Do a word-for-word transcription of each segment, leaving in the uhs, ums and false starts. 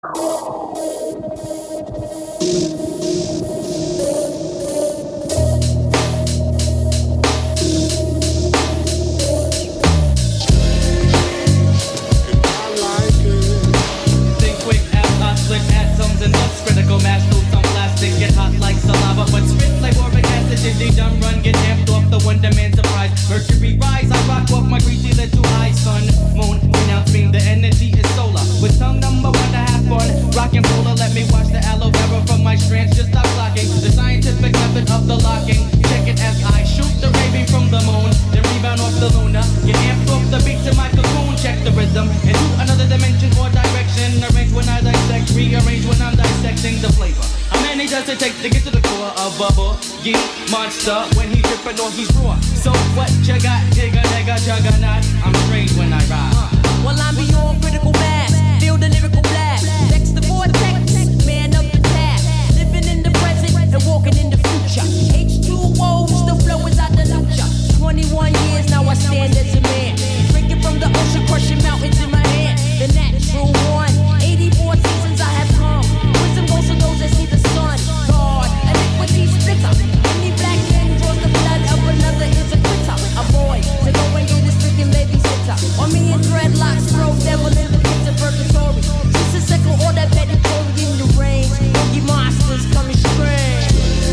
And thus critical mass loose on plastic, get hot like saliva, but spit like boric acid. Did they dumb run, get amped off the one demand surprise. Mercury rise, I rock off my greasy little high. Sun, moon, pronounce me, the energy is solar. With tongue number one to have fun, rockin' polar. Let me watch the aloe vera from my strands, just stop blocking. The scientific method of the locking. Check it as I shoot the raving from the moon, then rebound off the lunar. Get amped off the beat to my cocoon. Check the rhythm into another dimension or direction. Arrange when I dissect, rearrange when I'm dissecting the flavor. How many does it take to get to the core of bubble? Ye monster, when he trippin' or he's raw. So what you got, digga, nigga, juggernaut? I'm strange when I ride. Well, I'm beyond critical mass, feel the lyrical blast. Next the vortex, man up the task. Living in the present and walking in the future. H two O, still flowing out the lucha. twenty-one years now I stand as a man. Drinking from the ocean, crushing mountains in my hand. The natural one, eighty-four seasons I have come. Wisdom goes to those that see the sun. God, iniquity splits up. Any black man draws the blood of another is a quitter. A boy, to go and get his freaking babysitter. Or me and dreadlocks, throw devil in the pits of purgatory. Just a second, all that petty glory in the range. Boogie monsters coming strange.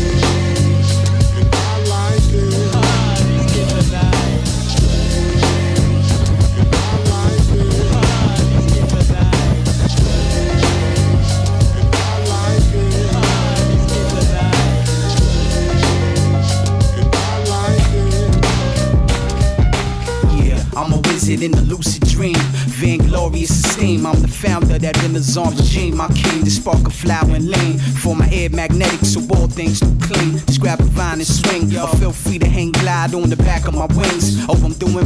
I like it. Ah, these kids are nice. I like it. Ah, these kids are nice. I like it. Ah, these kids are nice. I like it. Yeah, I'm a wizard in a lucid dream. Vainglorious esteem, I'm the founder of that Renaissance regime. My king, the spark of flower and lean. For my air magnetic, so all things look clean. Scrap a vine and swing. I feel free to hang glide on the back of my wings. Oh, I'm doing